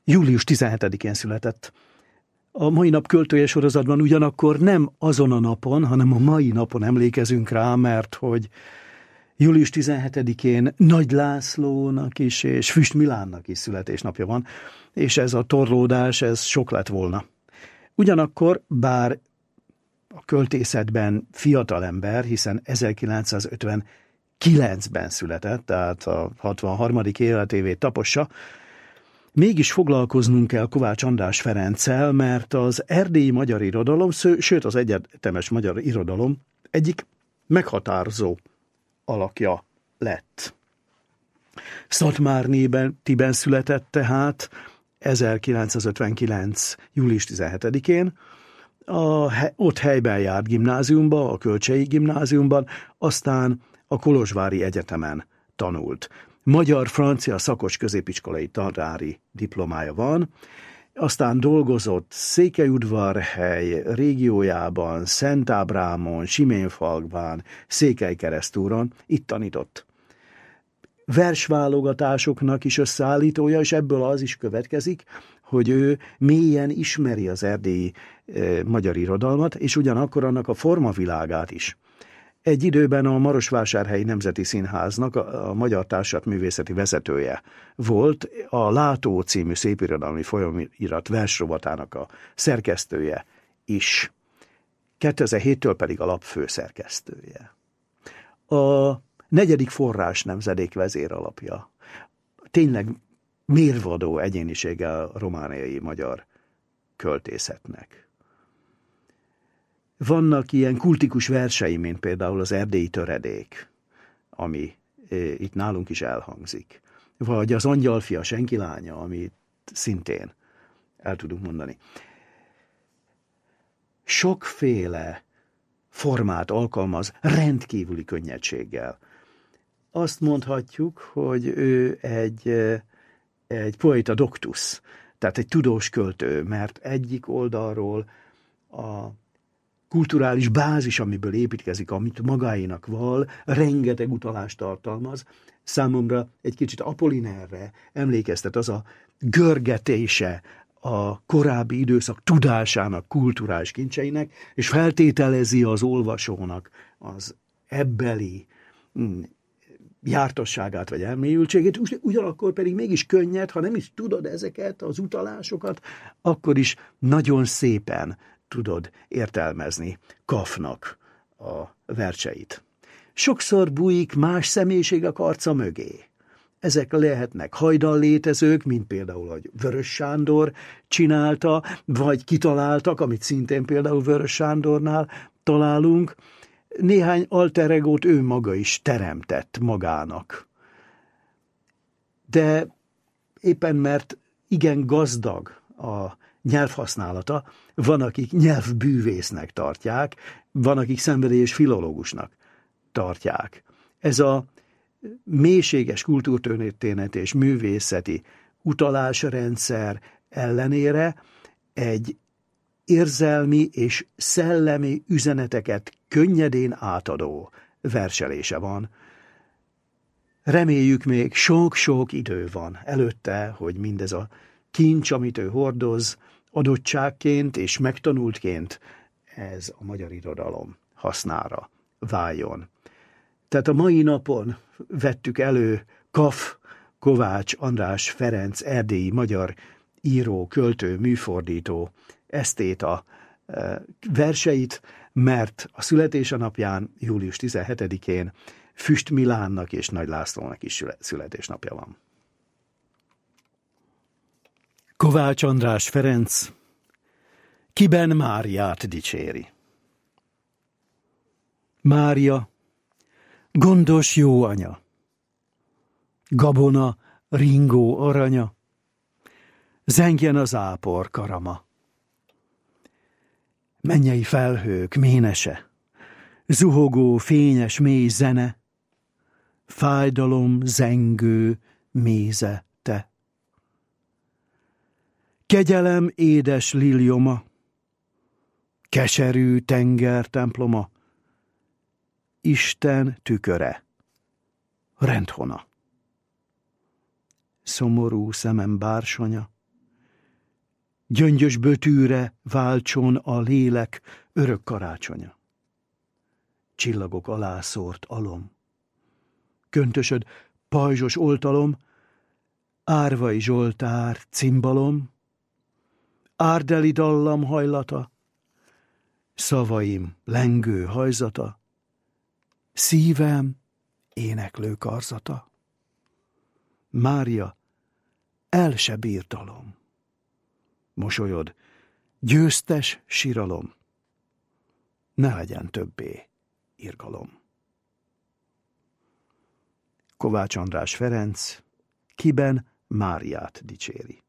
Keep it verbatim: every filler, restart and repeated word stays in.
július tizenhetedikén született. A mai nap költője sorozatban ugyanakkor nem azon a napon, hanem a mai napon emlékezünk rá, mert hogy július tizenhetedikén Nagy Lászlónak is és Füst Milánnak is születésnapja van, és ez a torlódás, ez sok lett volna. Ugyanakkor, bár a költészetben fiatal ember, hiszen ezerkilencszázötvenkilencben született, tehát a hatvanharmadik életévét tapossa, mégis foglalkoznunk kell Kovács András Ferenccel, mert az erdélyi magyar irodalom, sőt az egyetemes magyar irodalom egyik meghatározó alakja lett. Szatmárnében Tiben született tehát ezerkilencszázötvenkilenc. július tizenhetedikén, a, ott helyben járt gimnáziumba, a Kölcsei Gimnáziumban, aztán a Kolozsvári Egyetemen tanult. Magyar-francia szakos középiskolai tanári diplomája van, aztán dolgozott Székelyudvarhely régiójában, Szentábrámon, Siménfalván, Székelykeresztúron, itt tanított. Versválogatásoknak is összeállítója, és ebből az is következik, hogy ő mélyen ismeri az erdélyi e, magyar irodalmat, és ugyanakkor annak a formavilágát is. Egy időben a Marosvásárhelyi Nemzeti Színháznak a, a Magyar Társasművészeti vezetője volt, a Látó című szépirodalmi folyamirat versrovatának a szerkesztője is. kétezer-héttől pedig a lap főszerkesztője. A negyedik forrás nemzedék vezéralapja. Tényleg mérvadó egyénisége a romániai magyar költészetnek. Vannak ilyen kultikus versei, mint például az Erdélyi Töredék, ami e, itt nálunk is elhangzik. Vagy az Angyalfia, Senki lánya, amit szintén el tudunk mondani. Sokféle formát alkalmaz rendkívüli könnyedséggel. Azt mondhatjuk, hogy ő egy, egy poeta doctus, tehát egy tudós költő, mert egyik oldalról a kulturális bázis, amiből építkezik, amit magáénak val, rengeteg utalást tartalmaz. Számomra egy kicsit Apollinerre emlékeztet az a görgetése a korábbi időszak tudásának, kulturális kincseinek, és feltételezi az olvasónak az ebbeli jártasságát vagy elmélyültségét, ugyanakkor pedig mégis könnyed, ha nem is tudod ezeket az utalásokat, akkor is nagyon szépen tudod értelmezni Kafnak a verseit. Sokszor bújik más személyiségek arca mögé. Ezek lehetnek hajdan létezők, mint például, hogy Vörös Sándor csinálta, vagy kitaláltak, amit szintén például Vörös Sándornál találunk. Néhány alter egót ő maga is teremtett magának. De éppen mert igen gazdag a nyelvhasználata, van, akik nyelvbűvésznek tartják, van, akik szenvedélyes filológusnak tartják. Ez a mélységes kultúrtörténet és művészeti utalásrendszer ellenére egy érzelmi és szellemi üzeneteket könnyedén átadó verselése van. Reméljük, még sok-sok idő van előtte, hogy mindez a kincs, amit ő hordoz, adottságként és megtanultként ez a magyar irodalom hasznára váljon. Tehát a mai napon vettük elő Kaf, Kovács András Ferenc erdélyi magyar író, költő, műfordító, esztéta verseit, mert a születése napján, július tizenhetedikén Füst Milánnak és Nagy Lászlónak is születésnapja van. Kovács András Ferenc kiben Máriát dicséri. Mária, gondos jó anya, gabona, ringó aranya, zengjen az ápor karama. Mennyei felhők ménese, zuhogó, fényes, mély zene, fájdalom, zengő, méze te. Kegyelem édes lilioma, keserű tenger temploma, Isten tüköre, rendhona. Szomorú szemem bársonya, gyöngyös bötűre váltson a lélek örök karácsonya. Csillagok alá szórt alom, köntösöd pajzsos oltalom, árvai zsoltár cimbalom, árdeli dallam hajlata, szavaim lengő hajzata, szívem éneklő karzata. Mária, el se bírtalom, mosolyod győztes siralom, ne legyen többé irgalom. Kovács András Ferenc, Kiben Máriát dicséri.